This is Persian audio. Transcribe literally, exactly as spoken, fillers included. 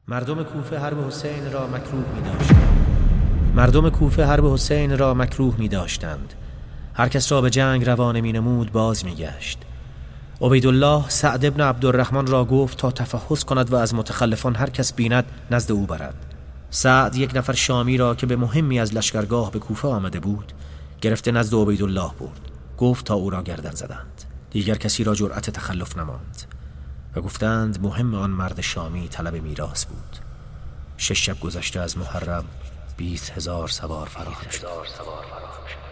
مردم کوفه حرب حسین را مکروه می داشتند. مردم کوفه حرب حسین را مکروه می داشتند. هر کس را به جنگ روانه می نمود باز می گشت. عبیدالله سعد ابن عبدالرحمن را گفت تا تفحص کند و از متخلفان هر کس بیند نزد او برد. سعد یک نفر شامی را که به مهمی از لشکرگاه به کوفه آمده بود گرفته نزد عبیدالله برد. گفت تا او را گردن زدند. دیگر کسی را جرأت تخلف نماند و گفتند مهم آن مرد شامی طلب میراث بود. شش شب گذشته از محرم بیست هزار سوار فراهم شد.